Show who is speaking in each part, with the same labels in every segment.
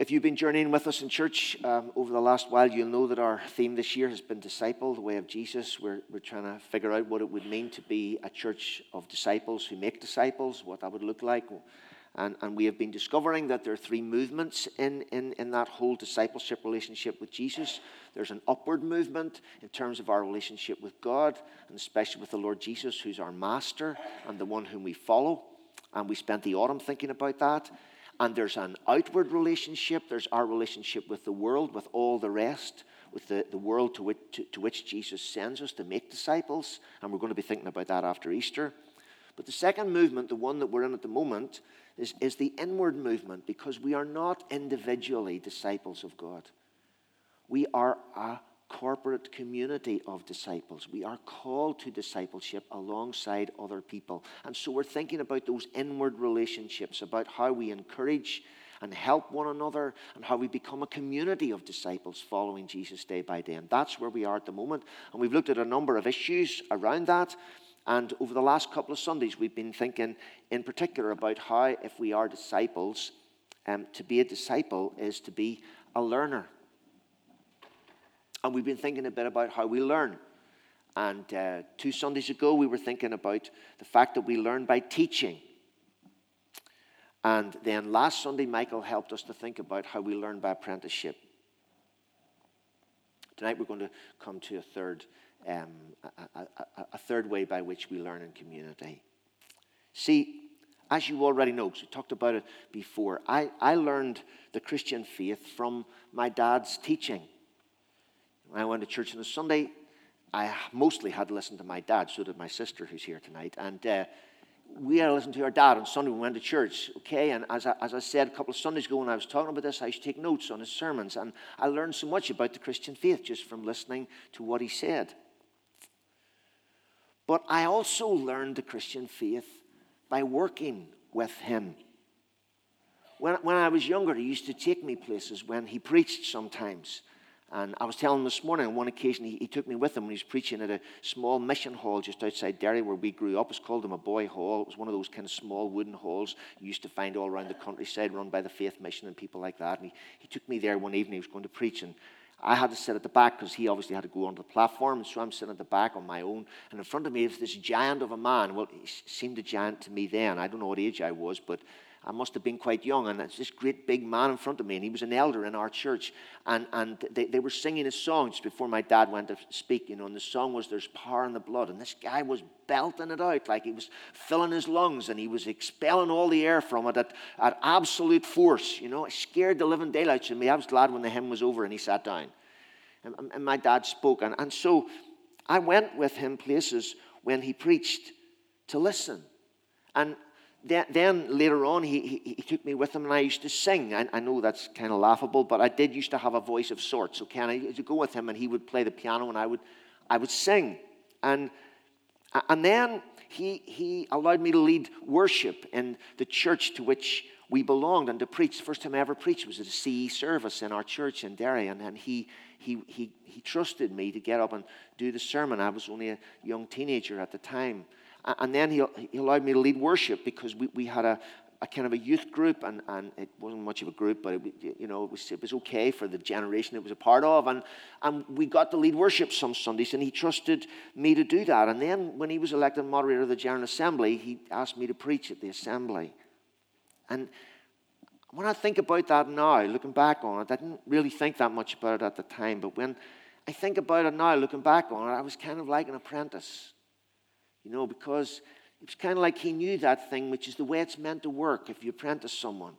Speaker 1: If you've been journeying with us in church over the last while, you'll know that our theme this year has been Disciple, the way of Jesus. We're trying to figure out what it would mean to be a church of disciples who make disciples, what that would look like. And we have been discovering that there are three movements in that whole discipleship relationship with Jesus. There's an upward movement in terms of our relationship with God, and especially with the Lord Jesus, who's our master and the one whom we follow. And we spent the autumn thinking about that. And there's an outward relationship. There's our relationship with the world, with all the rest, with the world to which Jesus sends us to make disciples. And we're going to be thinking about that after Easter. But the second movement, the one that we're in at the moment, is the inward movement, because we are not individually disciples of God. We are a corporate community of disciples. We are called to discipleship alongside other people. And so we're thinking about those inward relationships, about how we encourage and help one another, and how we become a community of disciples following Jesus day by day. And that's where we are at the moment. And we've looked at a number of issues around that. And over the last couple of Sundays, we've been thinking in particular about how, if we are disciples, to be a disciple is to be a learner. And we've been thinking a bit about how we learn. And 2 Sundays ago, we were thinking about the fact that we learn by teaching. And then last Sunday, Michael helped us to think about how we learn by apprenticeship. Tonight, we're going to come to a third way by which we learn in community. See, as you already know, because we talked about it before, I learned the Christian faith from my dad's teaching. When I went to church on a Sunday, I mostly had to listen to my dad. So did my sister, who's here tonight. And we had to listen to our dad on Sunday when we went to church. Okay, and as I said a couple of Sundays ago when I was talking about this, I used to take notes on his sermons. And I learned so much about the Christian faith just from listening to what he said. But I also learned the Christian faith by working with him. When I was younger, he used to take me places when he preached sometimes. And I was telling him this morning, on one occasion, he took me with him when he was preaching at a small mission hall just outside Derry where we grew up. It's called the Maboy Hall. It was one of those kind of small wooden halls you used to find all around the countryside, run by the Faith Mission and people like that. And he took me there one evening. He was going to preach, and I had to sit at the back because he obviously had to go onto the platform. And so I'm sitting at the back on my own. And in front of me was this giant of a man. Well, he seemed a giant to me then. I don't know what age I was, but I must have been quite young. And it's this great big man in front of me. And he was an elder in our church. And they were singing his song just before my dad went to speak. You know, and the song was "There's Power in the Blood." And this guy was belting it out like he was filling his lungs. And he was expelling all the air from it at absolute force. You know, it scared the living daylights of me. I was glad when the hymn was over and he sat down. And my dad spoke. And so I went with him places when he preached to listen. And then later on, he took me with him, and I used to sing. I know that's kind of laughable, but I did used to have a voice of sorts. Okay, and I used to go with him, and he would play the piano, and I would sing. And then he allowed me to lead worship in the church to which we belonged and to preach. The first time I ever preached was at a CE service in our church in Derry, and then he trusted me to get up and do the sermon. I was only a young teenager at the time. And then he allowed me to lead worship because we had a kind of a youth group, and it wasn't much of a group, but it was okay for the generation it was a part of. And we got to lead worship some Sundays, and he trusted me to do that. And then when he was elected moderator of the General Assembly, he asked me to preach at the Assembly. And when I think about that now, looking back on it, I didn't really think that much about it at the time. But when I think about it now, looking back on it, I was kind of like an apprentice. You know, because it was kind of like he knew that thing, which is the way it's meant to work if you apprentice someone.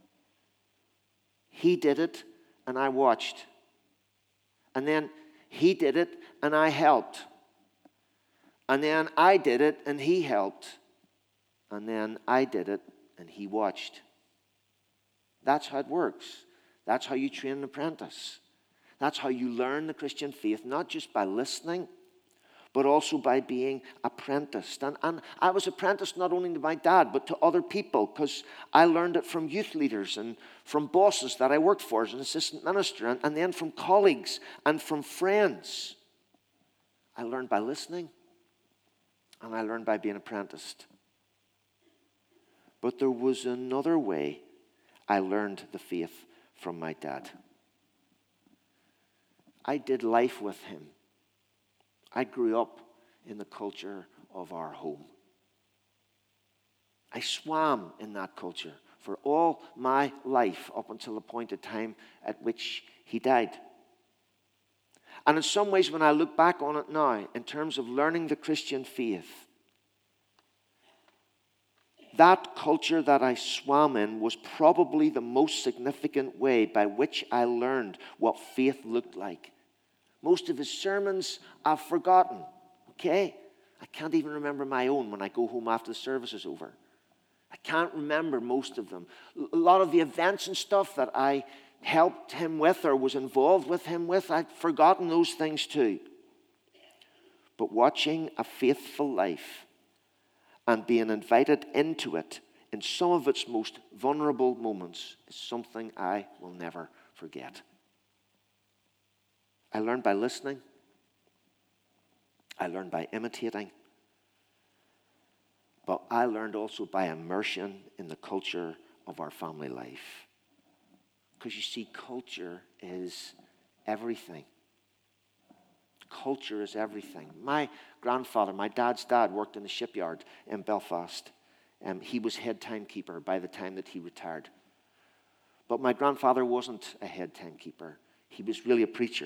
Speaker 1: He did it, and I watched. And then he did it, and I helped. And then I did it, and he helped. And then I did it, and he watched. That's how it works. That's how you train an apprentice. That's how you learn the Christian faith, not just by listening, but also by being apprenticed. And I was apprenticed not only to my dad, but to other people, because I learned it from youth leaders and from bosses that I worked for as an assistant minister, and then from colleagues and from friends. I learned by listening, and I learned by being apprenticed. But there was another way I learned the faith from my dad. I did life with him. I grew up in the culture of our home. I swam in that culture for all my life up until the point of time at which he died. And in some ways, when I look back on it now, in terms of learning the Christian faith, that culture that I swam in was probably the most significant way by which I learned what faith looked like. Most of his sermons I've forgotten, okay? I can't even remember my own when I go home after the service is over. I can't remember most of them. A lot of the events and stuff that I helped him with or was involved with him with, I've forgotten those things too. But watching a faithful life and being invited into it in some of its most vulnerable moments is something I will never forget. I learned by listening. I learned by imitating. But I learned also by immersion in the culture of our family life. Because you see, culture is everything. Culture is everything. My grandfather, my dad's dad, worked in the shipyard in Belfast. He was head timekeeper by the time that he retired. But my grandfather wasn't a head timekeeper. He was really a preacher.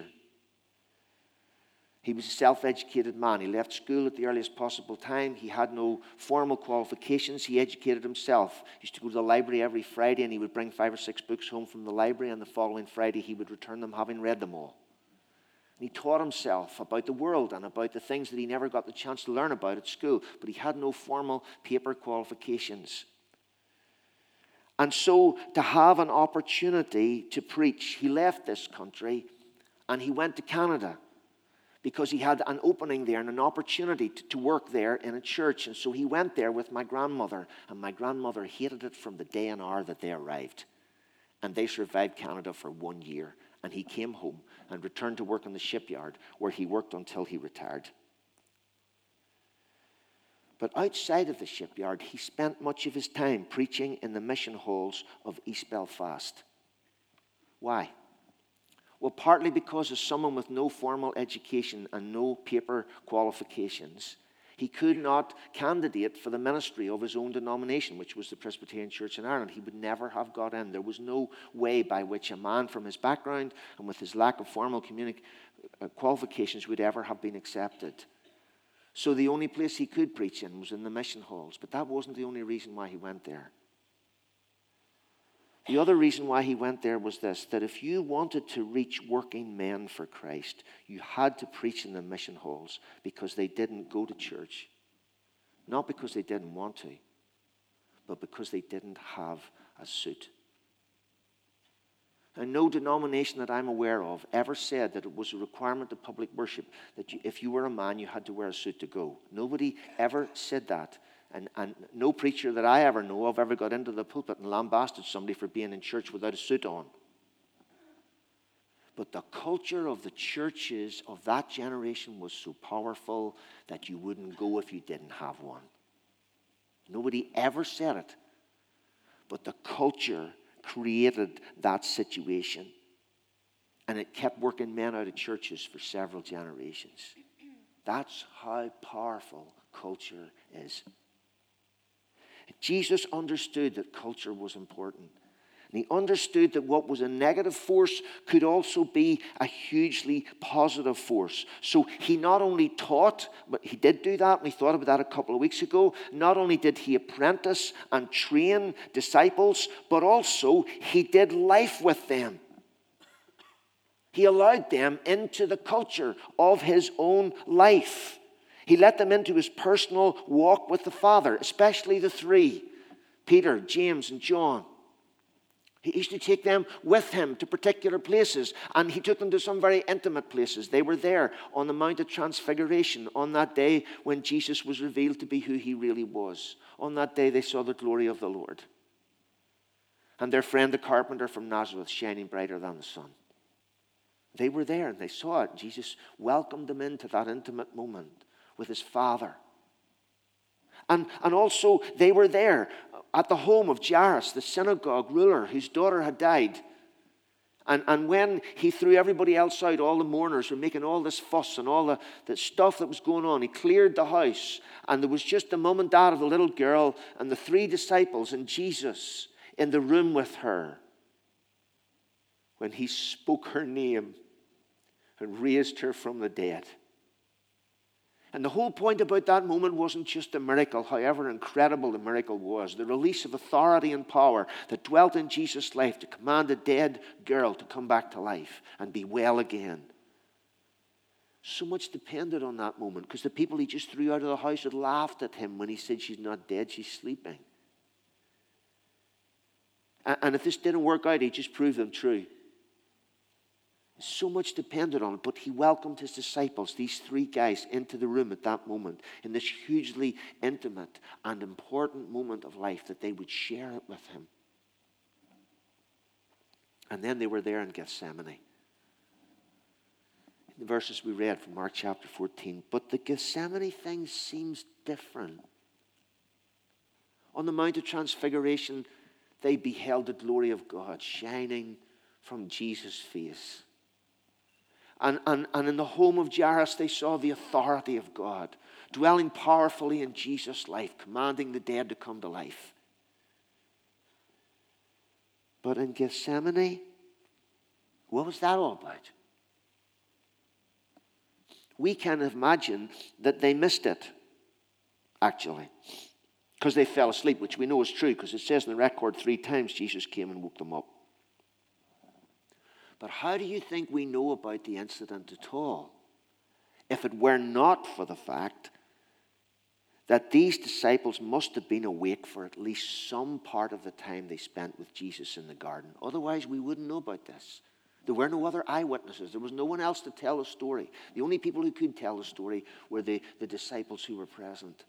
Speaker 1: He was a self-educated man. He left school at the earliest possible time. He had no formal qualifications. He educated himself. He used to go to the library every Friday, and he would bring 5 or 6 books home from the library, and the following Friday he would return them having read them all. And he taught himself about the world and about the things that he never got the chance to learn about at school, but he had no formal paper qualifications. And so to have an opportunity to preach, he left this country and he went to Canada, because he had an opening there and an opportunity to work there in a church. And so he went there with my grandmother, and my grandmother hated it from the day and hour that they arrived. And they survived Canada for 1 year. And he came home and returned to work in the shipyard, where he worked until he retired. But outside of the shipyard, he spent much of his time preaching in the mission halls of East Belfast. Why? Well, partly because as someone with no formal education and no paper qualifications, he could not candidate for the ministry of his own denomination, which was the Presbyterian Church in Ireland. He would never have got in. There was no way by which a man from his background and with his lack of formal qualifications would ever have been accepted. So the only place he could preach in was in the mission halls. But that wasn't the only reason why he went there. The other reason why he went there was this, that if you wanted to reach working men for Christ, you had to preach in the mission halls, because they didn't go to church. Not because they didn't want to, but because they didn't have a suit. And no denomination that I'm aware of ever said that it was a requirement of public worship that if you were a man, you had to wear a suit to go. Nobody ever said that. And no preacher that I ever know of ever got into the pulpit and lambasted somebody for being in church without a suit on. But the culture of the churches of that generation was so powerful that you wouldn't go if you didn't have one. Nobody ever said it. But the culture created that situation. And it kept working men out of churches for several generations. That's how powerful culture is. Jesus understood that culture was important. And he understood that what was a negative force could also be a hugely positive force. So he not only taught, but he did do that, and we thought about that a couple of weeks ago. Not only did he apprentice and train disciples, but also he did life with them. He allowed them into the culture of his own life. He let them into his personal walk with the Father, especially the three, Peter, James, and John. He used to take them with him to particular places, and he took them to some very intimate places. They were there on the Mount of Transfiguration on that day when Jesus was revealed to be who he really was. On that day, they saw the glory of the Lord. And their friend, the carpenter from Nazareth, shining brighter than the sun. They were there, and they saw it. Jesus welcomed them into that intimate moment with his Father. And also they were there at the home of Jairus, the synagogue ruler, whose daughter had died. And when he threw everybody else out, all the mourners were making all this fuss and all the stuff that was going on. He cleared the house, and there was just the mum and dad of the little girl and the 3 disciples and Jesus in the room with her when he spoke her name and raised her from the dead. And the whole point about that moment wasn't just a miracle, however incredible the miracle was. The release of authority and power that dwelt in Jesus' life to command a dead girl to come back to life and be well again. So much depended on that moment, because the people he just threw out of the house had laughed at him when he said she's not dead, she's sleeping. And if this didn't work out, he just proved them true. So much depended on it, but he welcomed his disciples, these 3 guys, into the room at that moment, in this hugely intimate and important moment of life, that they would share it with him. And then they were there in Gethsemane. In the verses we read from Mark chapter 14, but the Gethsemane thing seems different. On the Mount of Transfiguration, they beheld the glory of God shining from Jesus' face. And in the home of Jairus, they saw the authority of God, dwelling powerfully in Jesus' life, commanding the dead to come to life. But in Gethsemane, what was that all about? We can imagine that they missed it, actually, because they fell asleep, which we know is true, because it says in the record 3 times Jesus came and woke them up. But how do you think we know about the incident at all, if it were not for the fact that these disciples must have been awake for at least some part of the time they spent with Jesus in the garden? Otherwise, we wouldn't know about this. There were no other eyewitnesses. There was no one else to tell the story. The only people who could tell the story were the disciples who were present.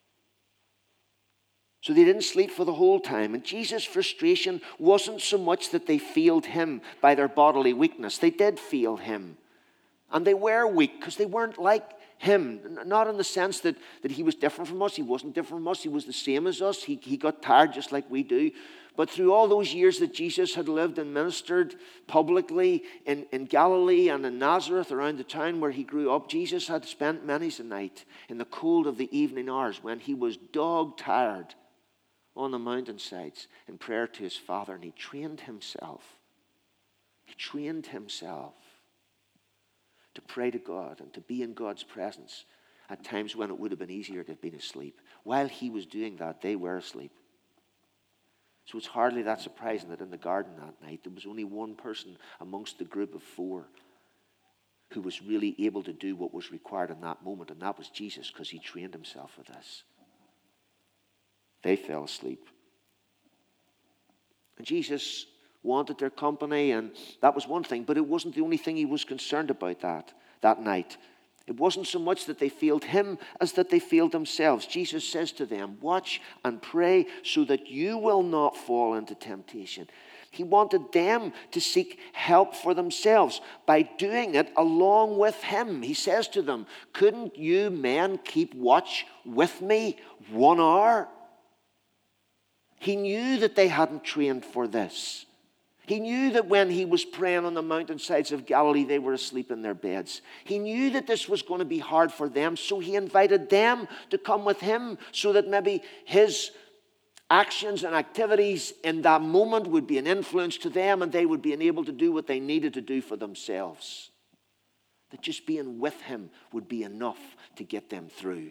Speaker 1: So they didn't sleep for the whole time. And Jesus' frustration wasn't so much that they failed him by their bodily weakness. They did fail him. And they were weak because they weren't like him. Not in the sense that he was different from us. He wasn't different from us. He was the same as us. He got tired just like we do. But through all those years that Jesus had lived and ministered publicly in Galilee and in Nazareth, around the town where he grew up, Jesus had spent many's a night in the cold of the evening hours when he was dog-tired on the mountainsides in prayer to his Father. And he trained himself. He trained himself to pray to God and to be in God's presence at times when it would have been easier to have been asleep. While he was doing that, they were asleep. So it's hardly that surprising that in the garden that night, there was only one person amongst the group of 4 who was really able to do what was required in that moment, and that was Jesus, because he trained himself for this. They fell asleep. And Jesus wanted their company, and that was one thing, but it wasn't the only thing he was concerned about that night. It wasn't so much that they failed him as that they failed themselves. Jesus says to them, watch and pray so that you will not fall into temptation. He wanted them to seek help for themselves by doing it along with him. He says to them, couldn't you men keep watch with me 1 hour? He knew that they hadn't trained for this. He knew that when he was praying on the mountainsides of Galilee, they were asleep in their beds. He knew that this was going to be hard for them, so he invited them to come with him so that maybe his actions and activities in that moment would be an influence to them and they would be able to do what they needed to do for themselves. That just being with him would be enough to get them through.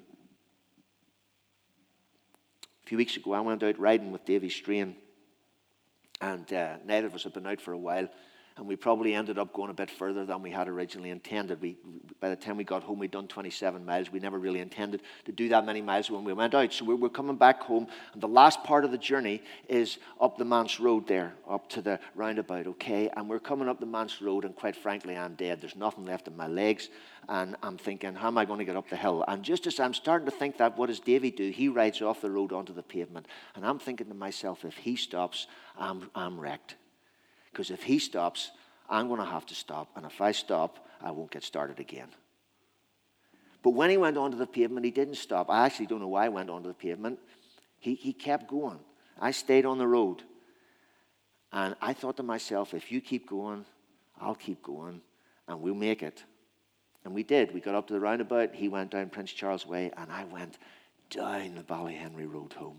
Speaker 1: A few weeks ago, I went out riding with Davy Strain, and neither of us had been out for a while, and we probably ended up going a bit further than we had originally intended. By the time we got home, we'd done 27 miles. We never really intended to do that many miles when we went out. So we're coming back home, and the last part of the journey is up the Manse Road there, up to the roundabout, okay? And we're coming up the Manse Road, and quite frankly, I'm dead. There's nothing left in my legs, and I'm thinking, how am I going to get up the hill? And just as I'm starting to think that, what does Davy do? He rides off the road onto the pavement, and I'm thinking to myself, if he stops, I'm wrecked. Because if he stops, I'm going to have to stop. And if I stop, I won't get started again. But when he went onto the pavement, he didn't stop. I actually don't know why he went onto the pavement. He kept going. I stayed on the road. And I thought to myself, if you keep going, I'll keep going, and we'll make it. And we did. We got up to the roundabout. He went down Prince Charles Way, and I went down the Ballyhenry Road home.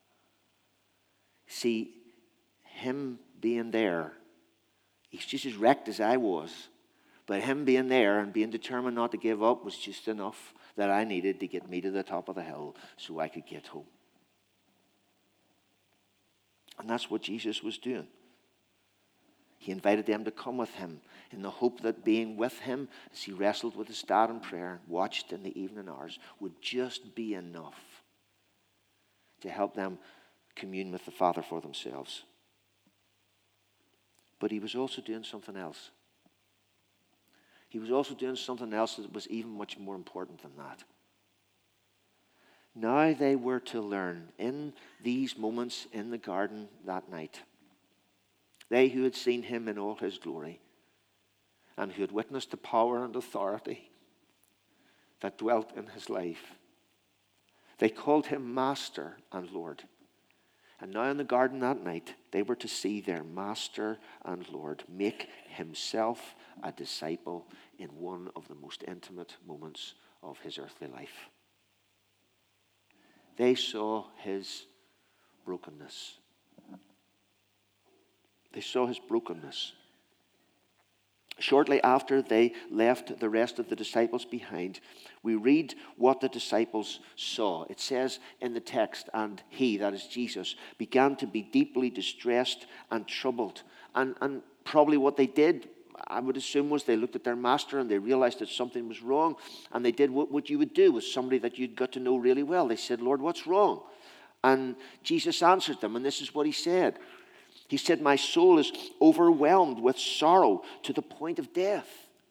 Speaker 1: See, him being there, he's just as wrecked as I was. But him being there and being determined not to give up was just enough that I needed to get me to the top of the hill so I could get home. And that's what Jesus was doing. He invited them to come with him in the hope that being with him as he wrestled with his dad in prayer and watched in the evening hours would just be enough to help them commune with the Father for themselves. But he was also doing something else. He was also doing something else that was even much more important than that. Now they were to learn in these moments in the garden that night. They who had seen him in all his glory and who had witnessed the power and authority that dwelt in his life. They called him Master and Lord. And now in the garden that night, they were to see their Master and Lord make himself a disciple in one of the most intimate moments of his earthly life. They saw his brokenness. They saw his brokenness. Shortly after they left the rest of the disciples behind, we read what the disciples saw. It says in the text, and he, that is Jesus, began to be deeply distressed and troubled. And probably what they did, I would assume, was they looked at their master and they realized that something was wrong. And they did what you would do with somebody that you'd got to know really well. They said, Lord, what's wrong? And Jesus answered them, and this is what he said. He said, my soul is overwhelmed with sorrow to the point of death.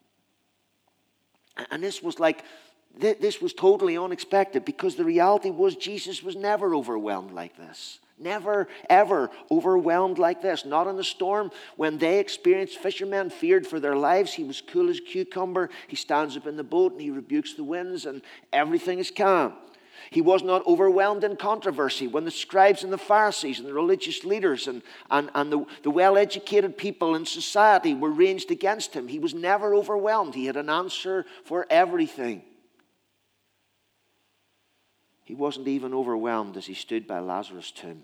Speaker 1: And this was totally unexpected, because the reality was Jesus was never overwhelmed like this. Never, ever overwhelmed like this. Not in the storm. When they experienced, fishermen feared for their lives. He was cool as a cucumber. He stands up in the boat and he rebukes the winds and everything is calm. He was not overwhelmed in controversy when the scribes and the Pharisees and the religious leaders and the well-educated people in society were ranged against him. He was never overwhelmed. He had an answer for everything. He wasn't even overwhelmed as he stood by Lazarus' tomb.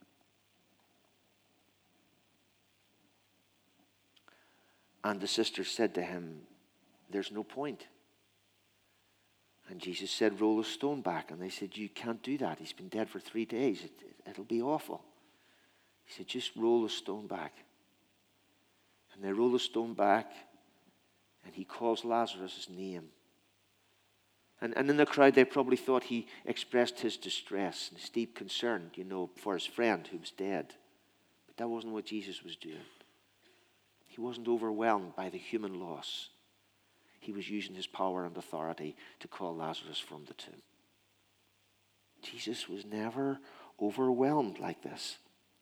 Speaker 1: And the sisters said to him, there's no point. And Jesus said, roll the stone back. And they said, you can't do that. He's been dead for 3 days. It'll be awful. He said, just roll the stone back. And they roll the stone back, and he calls Lazarus' name. And in the crowd, they probably thought he expressed his distress and his deep concern, for his friend who was dead. But that wasn't what Jesus was doing. He wasn't overwhelmed by the human loss. He was using his power and authority to call Lazarus from the tomb. Jesus was never overwhelmed like this.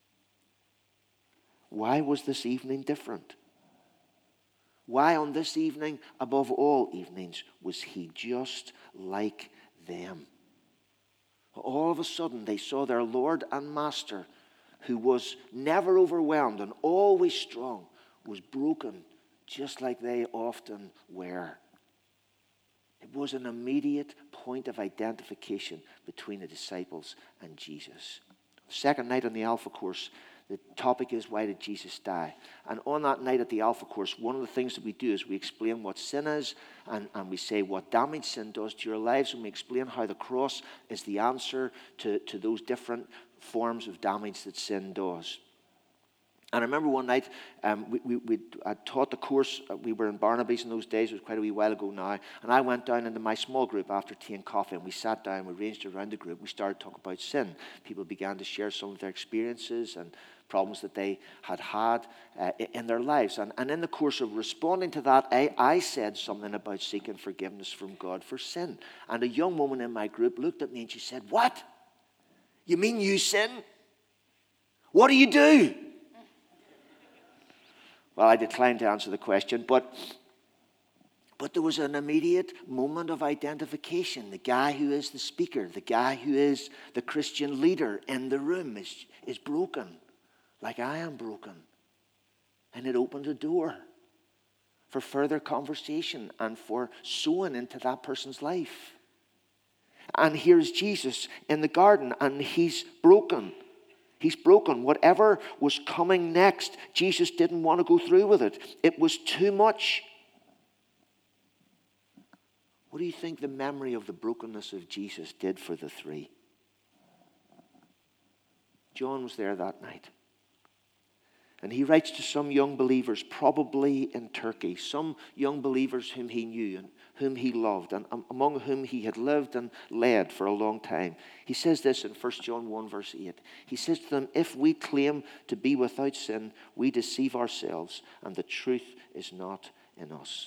Speaker 1: Why was this evening different? Why on this evening, above all evenings, was he just like them? All of a sudden, they saw their Lord and Master, who was never overwhelmed and always strong, was broken just like they often were. It was an immediate point of identification between the disciples and Jesus. The second night on the Alpha Course, the topic is, why did Jesus die? And on that night at the Alpha Course, one of the things that we do is we explain what sin is, and we say what damage sin does to your lives, and we explain how the cross is the answer to those different forms of damage that sin does. And I remember one night, I taught the course. We were in Barnaby's in those days. It was quite a wee while ago now. And I went down into my small group after tea and coffee, and we sat down, we arranged around the group. We started talking about sin. People began to share some of their experiences and problems that they had in their lives. And in the course of responding to that, I said something about seeking forgiveness from God for sin. And a young woman in my group looked at me and she said, what? You mean you sin? What do you do? Well, I declined to answer the question, but there was an immediate moment of identification. The guy who is the speaker, the guy who is the Christian leader in the room is broken, like I am broken. And it opened a door for further conversation and for sowing into that person's life. And here's Jesus in the garden, and he's broken. He's broken. Whatever was coming next, Jesus didn't want to go through with it. It was too much. What do you think the memory of the brokenness of Jesus did for the three? John was there that night. And he writes to some young believers, probably in Turkey, some young believers whom he knew and whom he loved, and among whom he had lived and led for a long time. He says this in 1 John 1 verse 8. He says to them, if we claim to be without sin, we deceive ourselves, and the truth is not in us.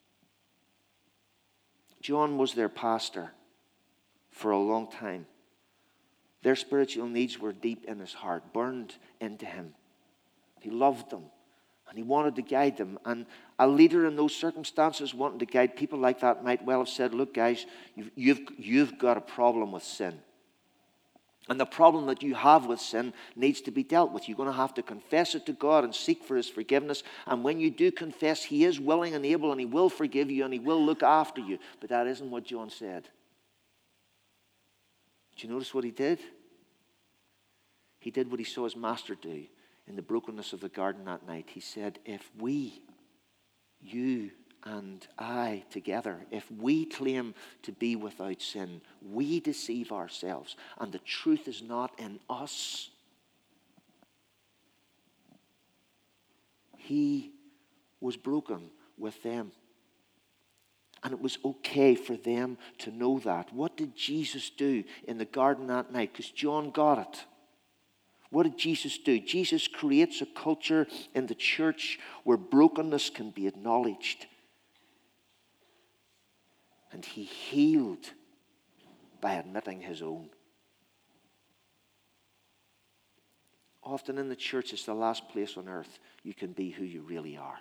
Speaker 1: John was their pastor for a long time. Their spiritual needs were deep in his heart, burned into him. He loved them, and he wanted to guide them. And a leader in those circumstances wanting to guide people like that might well have said, look guys, you've got a problem with sin. And the problem that you have with sin needs to be dealt with. You're going to have to confess it to God and seek for his forgiveness. And when you do confess, he is willing and able, and he will forgive you, and he will look after you. But that isn't what John said. Did you notice what he did? He did what he saw his master do in the brokenness of the garden that night. He said, if we, you and I together, if we claim to be without sin, we deceive ourselves, and the truth is not in us. He was broken with them. And it was okay for them to know that. What did Jesus do in the garden that night? Because John got it. What did Jesus do? Jesus creates a culture in the church where brokenness can be acknowledged. And he healed by admitting his own. Often in the church, it's the last place on earth you can be who you really are.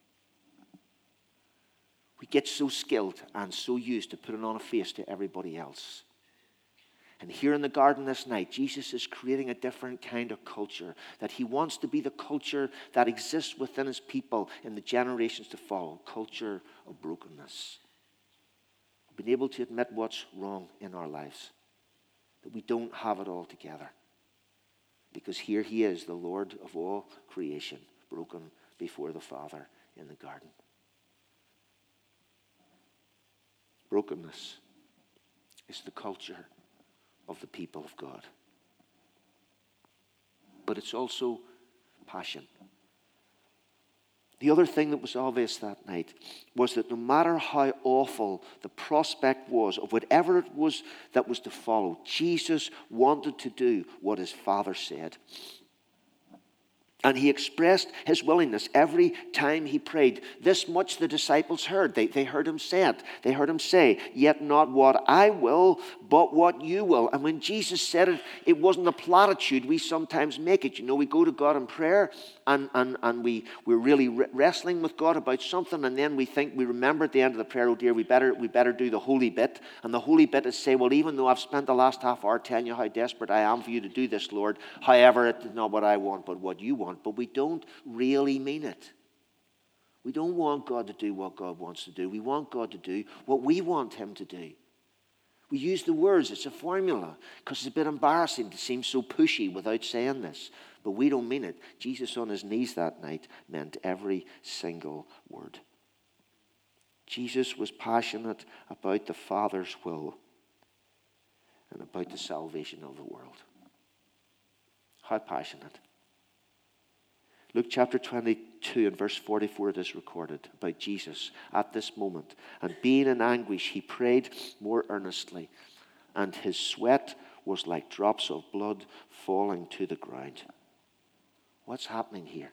Speaker 1: We get so skilled and so used to putting on a face to everybody else. And here in the garden this night, Jesus is creating a different kind of culture, that he wants to be the culture that exists within his people in the generations to follow, culture of brokenness. Being able to admit what's wrong in our lives, that we don't have it all together. Because here he is, the Lord of all creation, broken before the Father in the garden. Brokenness is the culture of the people of God. But it's also passion. The other thing that was obvious that night was that no matter how awful the prospect was of whatever it was that was to follow, Jesus wanted to do what his Father said. And he expressed his willingness every time he prayed. This much the disciples heard. They heard him say it. They heard him say, yet not what I will, but what you will. And when Jesus said it, it wasn't a platitude. We sometimes make it. You know, we go to God in prayer and we're really wrestling with God about something, and then we remember at the end of the prayer, oh dear, we better do the holy bit. And the holy bit is say, well, even though I've spent the last half hour telling you how desperate I am for you to do this, Lord, however, it's not what I want, but what you want. But we don't really mean it. We don't want God to do what God wants to do. We want God to do what we want him to do. We use the words, it's a formula, because it's a bit embarrassing to seem so pushy without saying this. But we don't mean it. Jesus on his knees that night meant every single word. Jesus was passionate about the Father's will and about the salvation of the world. How passionate. Luke chapter 22 and verse 44 it is recorded about Jesus at this moment. And being in anguish, he prayed more earnestly, and his sweat was like drops of blood falling to the ground. What's happening here?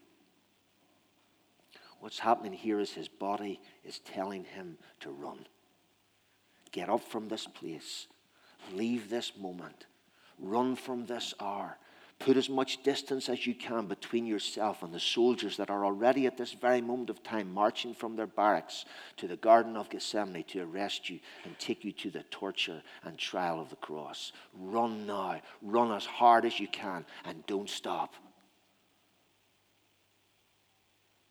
Speaker 1: What's happening here is his body is telling him to run. Get up from this place. Leave this moment. Run from this hour. Put as much distance as you can between yourself and the soldiers that are already at this very moment of time marching from their barracks to the Garden of Gethsemane to arrest you and take you to the torture and trial of the cross. Run now. Run as hard as you can and don't stop.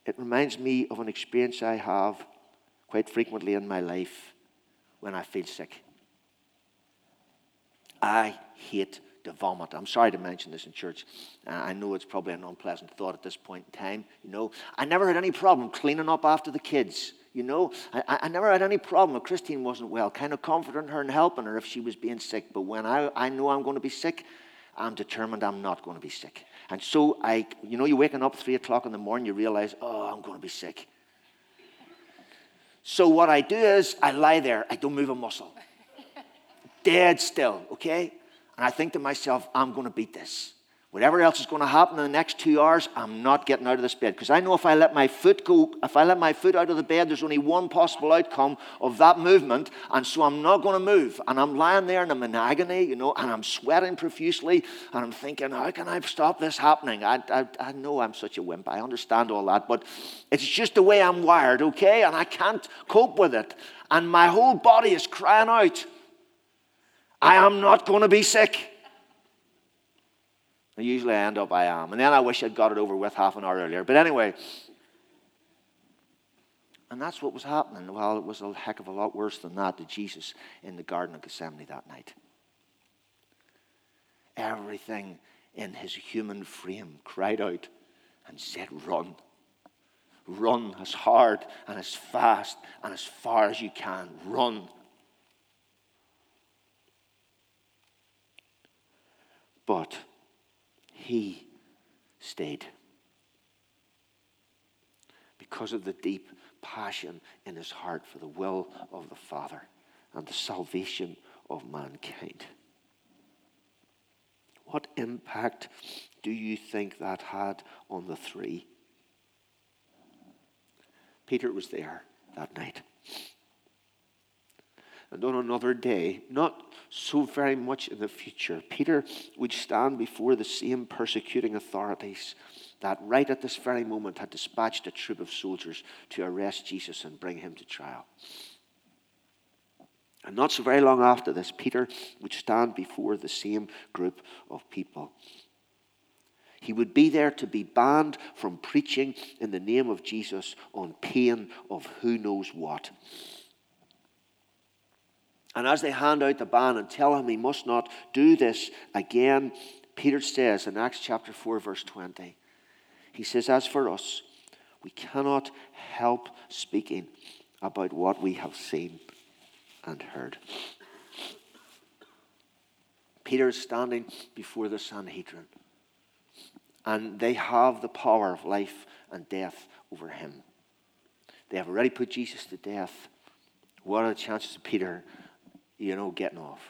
Speaker 1: It reminds me of an experience I have quite frequently in my life when I feel sick. I hate to vomit. I'm sorry to mention this in church. I know it's probably an unpleasant thought at this point in time. I never had any problem cleaning up after the kids. I never had any problem if Christine wasn't well, kind of comforting her and helping her if she was being sick. But when I know I'm going to be sick, I'm determined I'm not going to be sick. And so you're waking up 3 o'clock in the morning, you realize, I'm going to be sick. So what I do is I lie there. I don't move a muscle. Dead still, okay? And I think to myself, I'm going to beat this. Whatever else is going to happen in the next 2 hours, I'm not getting out of this bed. Because I know if I let my foot out of the bed, there's only one possible outcome of that movement. And so I'm not going to move. And I'm lying there and I'm in agony, and I'm sweating profusely. And I'm thinking, how can I stop this happening? I know I'm such a wimp. I understand all that. But it's just the way I'm wired, okay? And I can't cope with it. And my whole body is crying out, I am not going to be sick. And usually I end up, I am. And then I wish I'd got it over with half an hour earlier. But anyway. And that's what was happening. Well, it was a heck of a lot worse than that to Jesus in the Garden of Gethsemane that night. Everything in his human frame cried out and said, run. Run as hard and as fast and as far as you can. Run. But he stayed because of the deep passion in his heart for the will of the Father and the salvation of mankind. What impact do you think that had on the three? Peter was there that night. And on another day, not so very much in the future, Peter would stand before the same persecuting authorities that right at this very moment had dispatched a troop of soldiers to arrest Jesus and bring him to trial. And not so very long after this, Peter would stand before the same group of people. He would be there to be banned from preaching in the name of Jesus on pain of who knows what. And as they hand out the ban and tell him he must not do this again, Peter says in Acts chapter 4, verse 20, he says, as for us, we cannot help speaking about what we have seen and heard. Peter is standing before the Sanhedrin, and they have the power of life and death over him. They have already put Jesus to death. What are the chances of Peter getting off?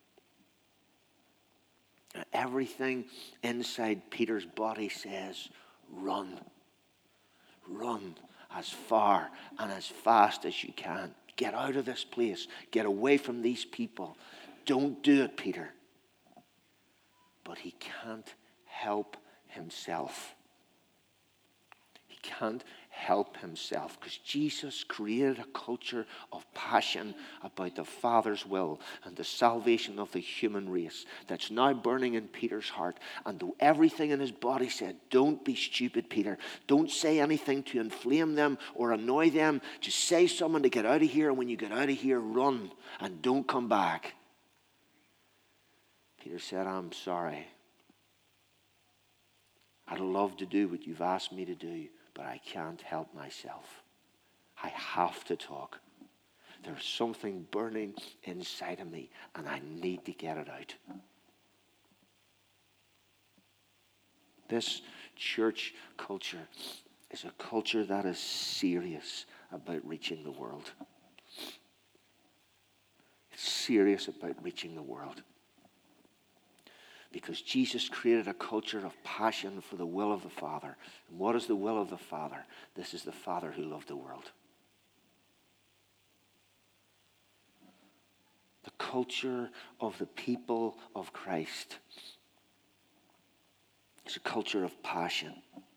Speaker 1: Everything inside Peter's body says, run. Run as far and as fast as you can. Get out of this place. Get away from these people. Don't do it, Peter. But he can't help himself. He can't help himself because Jesus created a culture of passion about the Father's will and the salvation of the human race that's now burning in Peter's heart. And though everything in his body said, don't be stupid, Peter. Don't say anything to inflame them or annoy them. Just say something to get out of here, and when you get out of here, run and don't come back. Peter said, I'm sorry. I'd love to do what you've asked me to do, but I can't help myself. I have to talk. There's something burning inside of me, and I need to get it out. This church culture is a culture that is serious about reaching the world. It's serious about reaching the world. Because Jesus created a culture of passion for the will of the Father. And what is the will of the Father? This is the Father who loved the world. The culture of the people of Christ is a culture of passion.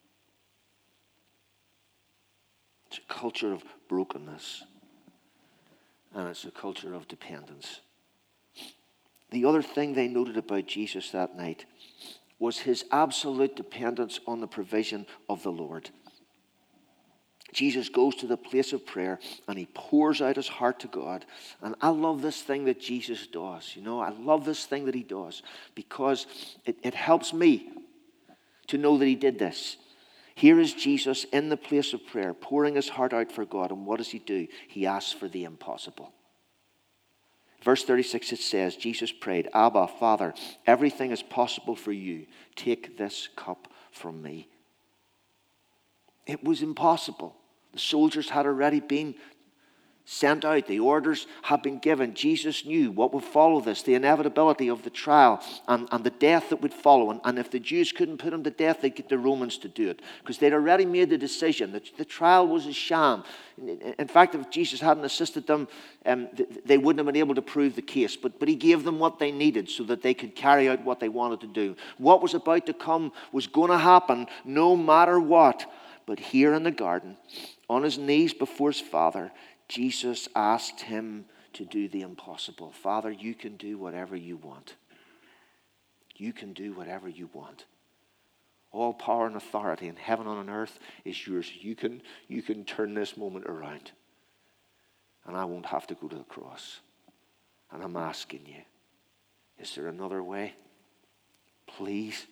Speaker 1: It's a culture of brokenness. And it's a culture of dependence. The other thing they noted about Jesus that night was his absolute dependence on the provision of the Lord. Jesus goes to the place of prayer and he pours out his heart to God. And I love this thing that Jesus does. I love this thing that he does because it helps me to know that he did this. Here is Jesus in the place of prayer, pouring his heart out for God. And what does he do? He asks for the impossible. Verse 36, it says, Jesus prayed, Abba, Father, everything is possible for you. Take this cup from me. It was impossible. The soldiers had already been sent out. The orders had been given. Jesus knew what would follow this, the inevitability of the trial and the death that would follow. And if the Jews couldn't put him to death, they'd get the Romans to do it because they'd already made the decision that the trial was a sham. In fact, if Jesus hadn't assisted them, they wouldn't have been able to prove the case. But he gave them what they needed so that they could carry out what they wanted to do. What was about to come was going to happen no matter what. But here in the garden, on his knees before his Father, Jesus asked him to do the impossible. Father, you can do whatever you want. You can do whatever you want. All power and authority in heaven and on earth is yours. You can turn this moment around. And I won't have to go to the cross. And I'm asking you, is there another way? Please.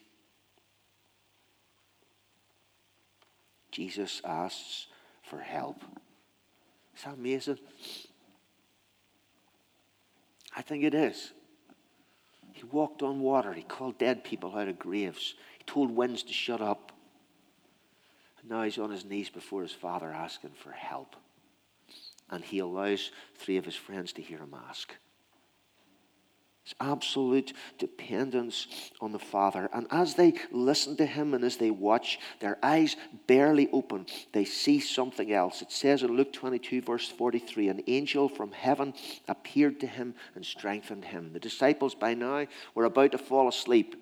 Speaker 1: Jesus asks for help. Is that amazing? I think it is. He walked on water. He called dead people out of graves. He told winds to shut up. And now he's on his knees before his Father asking for help. And he allows 3 of his friends to hear him ask. It's absolute dependence on the Father. And as they listen to him and as they watch, their eyes barely open, they see something else. It says in Luke 22, verse 43, an angel from heaven appeared to him and strengthened him. The disciples by now were about to fall asleep.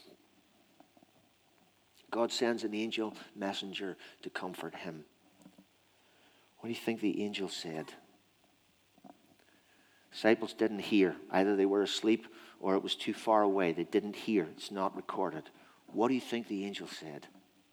Speaker 1: God sends an angel messenger to comfort him. What do you think the angel said? Disciples didn't hear. Either they were asleep or it was too far away. They didn't hear. It's not recorded. What do you think the angel said?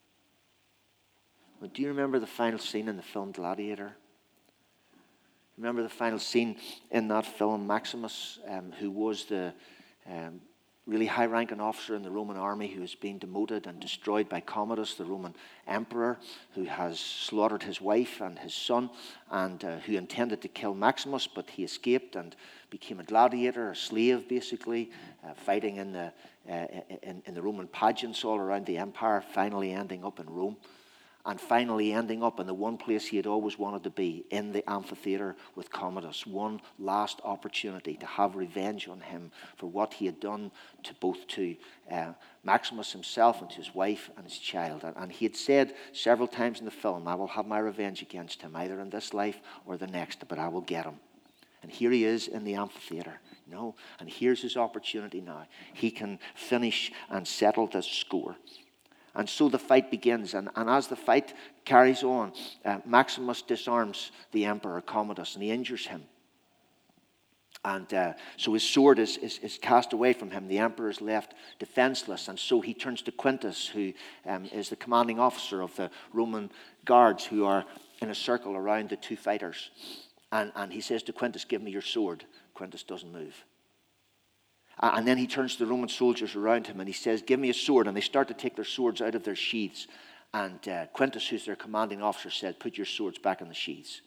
Speaker 1: Well, do you remember the final scene in the film Gladiator? Remember the final scene in that film? Maximus, who was the really high-ranking officer in the Roman army who has been demoted and destroyed by Commodus, the Roman emperor, who has slaughtered his wife and his son, and who intended to kill Maximus, but he escaped and became a gladiator, a slave basically, fighting in the Roman pageants all around the empire, finally ending up in Rome. And finally ending up in the one place he had always wanted to be, in the amphitheater with Commodus. One last opportunity to have revenge on him for what he had done to Maximus himself and to his wife and his child. And he had said several times in the film, I will have my revenge against him, either in this life or the next, but I will get him. And here he is in the amphitheater. And here's his opportunity now. He can finish and settle this score. And so the fight begins, and as the fight carries on, Maximus disarms the emperor Commodus, and he injures him. And so his sword is cast away from him. The emperor is left defenseless, and so he turns to Quintus, who is the commanding officer of the Roman guards, who are in a circle around the 2 fighters. And he says to Quintus, give me your sword. Quintus doesn't move. And then he turns to the Roman soldiers around him and he says, give me a sword. And they start to take their swords out of their sheaths. And Quintus, who's their commanding officer, said, put your swords back in the sheaths.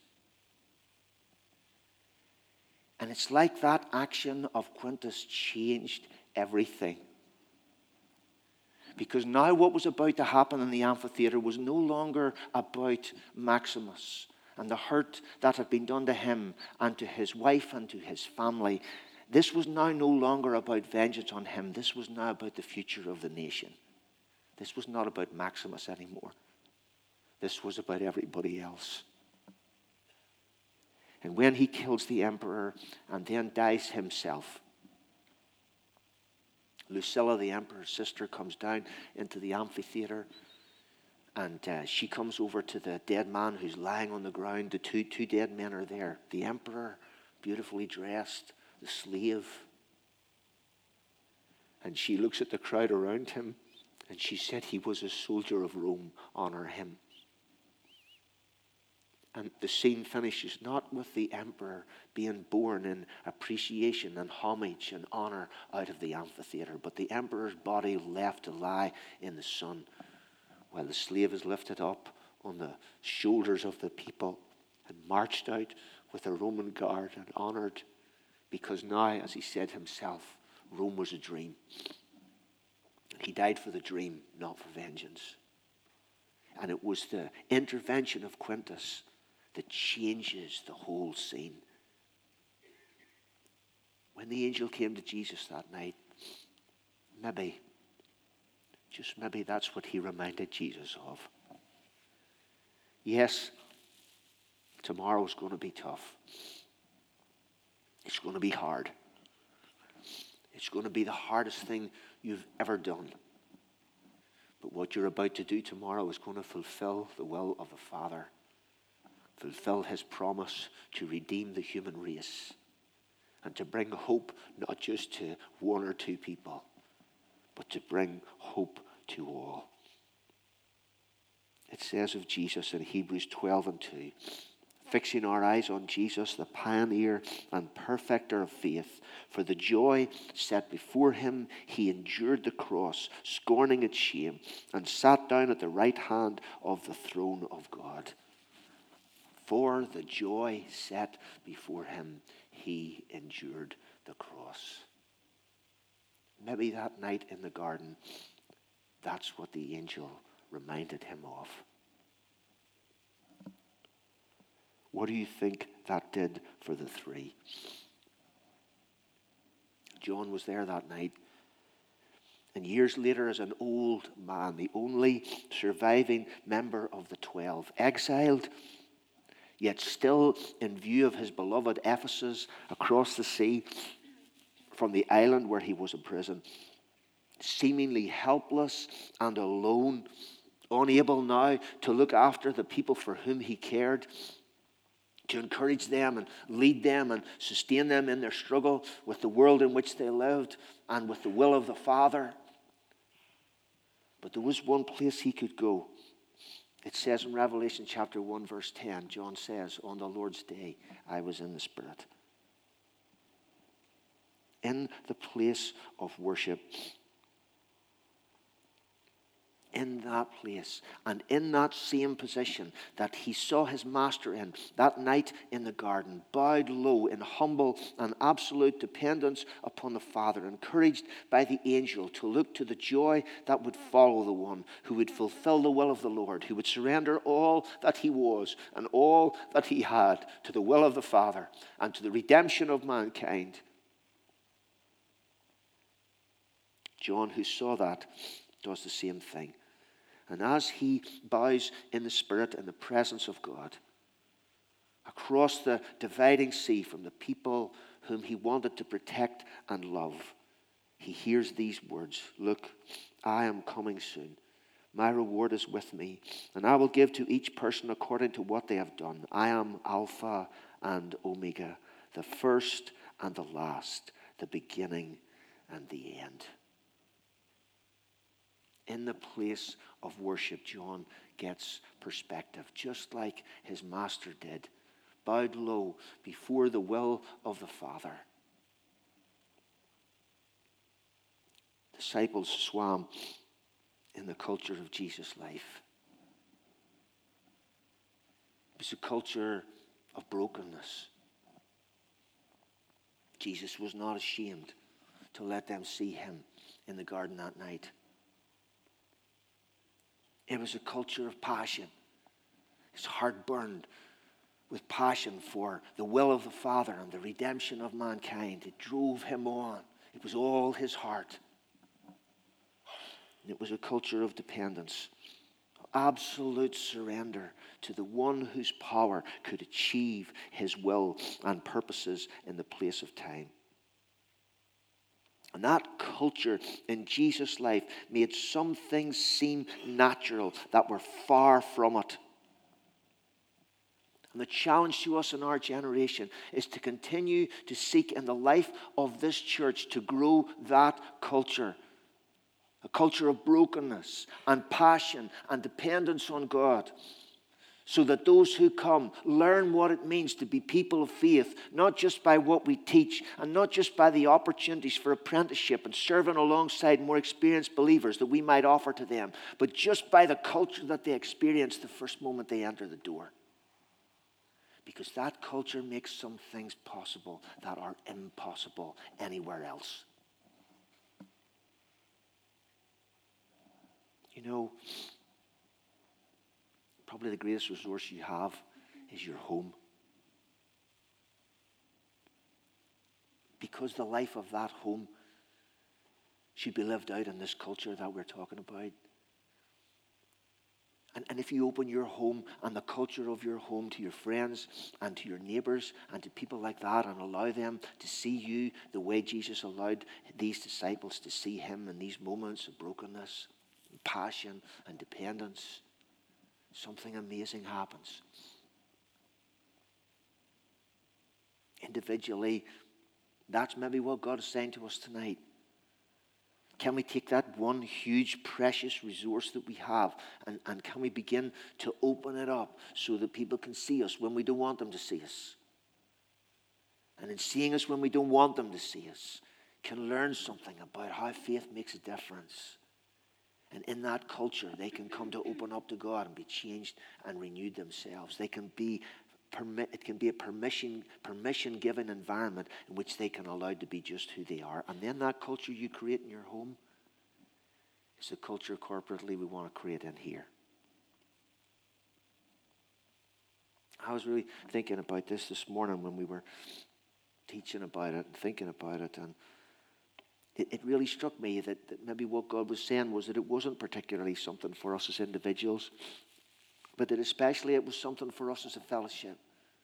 Speaker 1: And it's like that action of Quintus changed everything. Because now what was about to happen in the amphitheater was no longer about Maximus and the hurt that had been done to him and to his wife and to his family. This was now no longer about vengeance on him. This was now about the future of the nation. This was not about Maximus anymore. This was about everybody else. And when he kills the emperor and then dies himself, Lucilla, the emperor's sister, comes down into the amphitheater, and she comes over to the dead man who's lying on the ground. The two dead men are there. The emperor, beautifully dressed, the slave. And she looks at the crowd around him, and she said, he was a soldier of Rome. Honor him. And the scene finishes not with the emperor being born in appreciation and homage and honor out of the amphitheater, but the emperor's body left to lie in the sun while the slave is lifted up on the shoulders of the people and marched out with a Roman guard and honored, because now, as he said himself, Rome was a dream. He died for the dream, not for vengeance. And it was the intervention of Quintus that changes the whole scene. When the angel came to Jesus that night, maybe, just maybe that's what he reminded Jesus of. Yes, tomorrow's going to be tough. It's going to be hard. It's going to be the hardest thing you've ever done. But what you're about to do tomorrow is going to fulfill the will of the Father. Fulfill his promise to redeem the human race and to bring hope not just to one or two people, but to bring hope to all. It says of Jesus in Hebrews 12:2, fixing our eyes on Jesus, the pioneer and perfecter of faith, for the joy set before him, he endured the cross, scorning its shame, and sat down at the right hand of the throne of God. For the joy set before him, he endured the cross. Maybe that night in the garden, that's what the angel reminded him of. What do you think that did for the three? John was there that night. And years later, as an old man, the only surviving member of the 12, exiled, yet still in view of his beloved Ephesus across the sea from the island where he was in prison, seemingly helpless and alone, unable now to look after the people for whom he cared, to encourage them and lead them and sustain them in their struggle with the world in which they lived and with the will of the Father. But there was one place he could go. It says in Revelation chapter 1 verse 10, John says, on the Lord's day I was in the Spirit. In the place of worship, in that place and in that same position that he saw his master in that night in the garden, bowed low in humble and absolute dependence upon the Father, encouraged by the angel to look to the joy that would follow the one who would fulfill the will of the Lord, who would surrender all that he was and all that he had to the will of the Father and to the redemption of mankind. John, who saw that, does the same thing. And as he bows in the Spirit in the presence of God, across the dividing sea from the people whom he wanted to protect and love, he hears these words, look, I am coming soon. My reward is with me, and I will give to each person according to what they have done. I am Alpha and Omega, the first and the last, the beginning and the end. In the place of worship, John gets perspective, just like his master did, bowed low before the will of the Father. Disciples swam in the culture of Jesus' life. It was a culture of brokenness. Jesus was not ashamed to let them see him in the garden that night. It was a culture of passion. His heart burned with passion for the will of the Father and the redemption of mankind. It drove him on. It was all his heart. And it was a culture of dependence, absolute surrender to the one whose power could achieve his will and purposes in the place of time. And that culture in Jesus' life made some things seem natural that were far from it. And the challenge to us in our generation is to continue to seek in the life of this church to grow that culture. A culture of brokenness and passion and dependence on God. so that those who come learn what it means to be people of faith, not just by what we teach and not just by the opportunities for apprenticeship and serving alongside more experienced believers that we might offer to them, but just by the culture that they experience the first moment they enter the door. Because that culture makes some things possible that are impossible anywhere else. You know, probably the greatest resource you have is your home. Because the life of that home should be lived out in this culture that we're talking about. And if you open your home and the culture of your home to your friends and to your neighbors and to people like that and allow them to see you the way Jesus allowed these disciples to see him in these moments of brokenness, and passion and dependence, something amazing happens. Individually, that's maybe what God is saying to us tonight. Can we take that one huge, precious resource that we have and can we begin to open it up so that people can see us when we don't want them to see us? And in seeing us when we don't want them to see us, can learn something about how faith makes a difference. And in that culture, they can come to open up to God and be changed and renewed themselves. It can be a permission-given environment in which they can allow to be just who they are. And then that culture you create in your home is the culture corporately we want to create in here. I was really thinking about this morning when we were teaching about it and thinking about it, and it really struck me that maybe what God was saying was that it wasn't particularly something for us as individuals, but that especially it was something for us as a fellowship.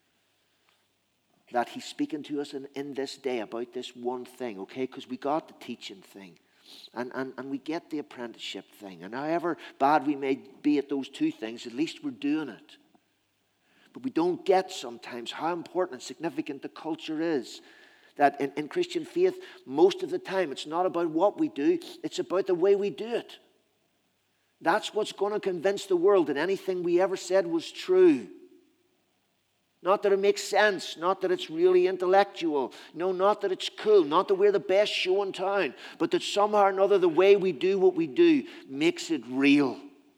Speaker 1: That he's speaking to us in this day about this one thing, okay? Because we got the teaching thing. And we get the apprenticeship thing. And however bad we may be at those two things, at least we're doing it. But we don't get sometimes how important and significant the culture is. That in Christian faith, most of the time, it's not about what we do, it's about the way we do it. That's what's going to convince the world that anything we ever said was true. Not that it makes sense, not that it's really intellectual, no, not that it's cool, not that we're the best show in town, but that somehow or another the way we do what we do makes it real.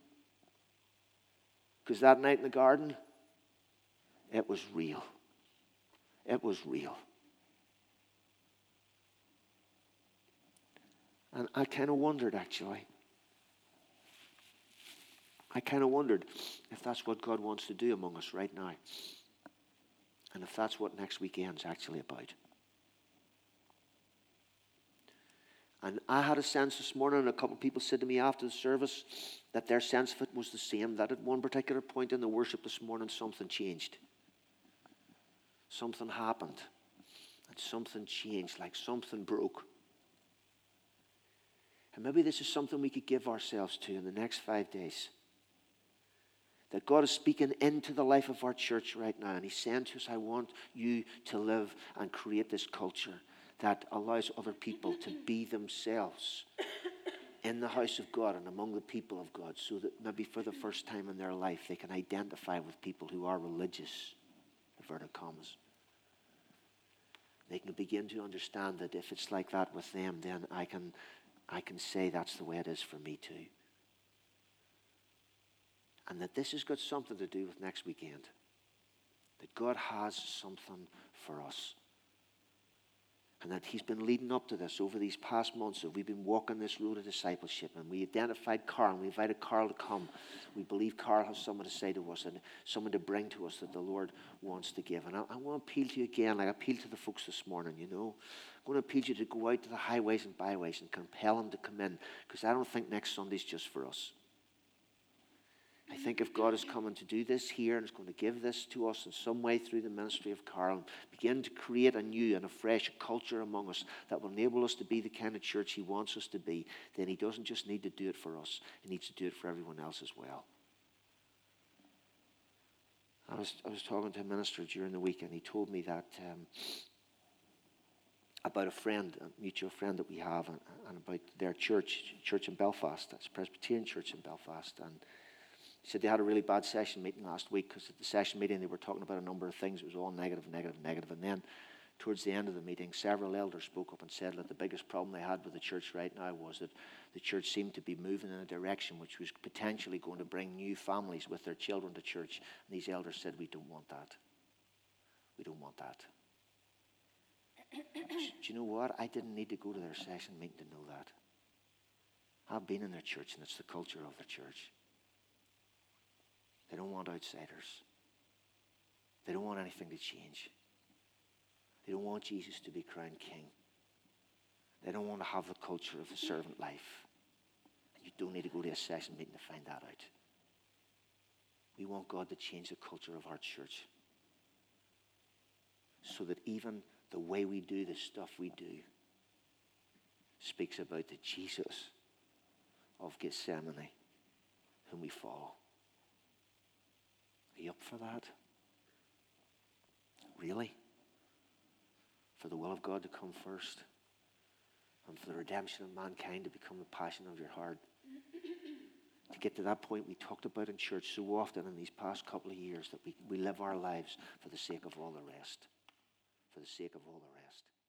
Speaker 1: Because that night in the garden, it was real. It was real. And I kind of wondered, actually. I kind of wondered if that's what God wants to do among us right now. And if that's what next weekend's actually about. And I had a sense this morning, and a couple of people said to me after the service, that their sense of it was the same, that at one particular point in the worship this morning, something changed. Something happened. And something changed, like something broke. And maybe this is something we could give ourselves to in the next 5 days. That God is speaking into the life of our church right now. And he's saying to us, I want you to live and create this culture that allows other people to be themselves in the house of God and among the people of God, so that maybe for the first time in their life they can identify with people who are religious, inverted commas. They can begin to understand that if it's like that with them, then I can say that's the way it is for me too. And that this has got something to do with next weekend. That God has something for us. And that he's been leading up to this over these past months. So we've been walking this road of discipleship. And we identified Carl. And we invited Carl to come. We believe Carl has something to say to us. And something to bring to us that the Lord wants to give. And I want to appeal to you again. Like I appealed to the folks this morning, you know. I'm going to appeal to you to go out to the highways and byways and compel them to come in. Because I don't think next Sunday's just for us. I think if God is coming to do this here and is going to give this to us in some way through the ministry of Carl, begin to create a new and a fresh culture among us that will enable us to be the kind of church he wants us to be, then he doesn't just need to do it for us, he needs to do it for everyone else as well. I was talking to a minister during the week, and he told me that about a friend, a mutual friend that we have, and about their church in Belfast. That's a Presbyterian church in Belfast. And He said they had a really bad session meeting last week because at the session meeting they were talking about a number of things. It was all negative, negative, negative. And then towards the end of the meeting, several elders spoke up and said that the biggest problem they had with the church right now was that the church seemed to be moving in a direction which was potentially going to bring new families with their children to church. And these elders said, we don't want that. We don't want that. Do you know what? I didn't need to go to their session meeting to know that. I've been in their church, and it's the culture of the church. They don't want outsiders. They don't want anything to change. They don't want Jesus to be crowned king. They don't want to have the culture of the servant life. And you don't need to go to a session meeting to find that out. We want God to change the culture of our church so that even the way we do the stuff we do speaks about the Jesus of Gethsemane whom we follow. Are you up for that? Really? For the will of God to come first and for the redemption of mankind to become the passion of your heart. To get to that point we talked about in church so often in these past couple of years, that we live our lives for the sake of all the rest. For the sake of all the rest.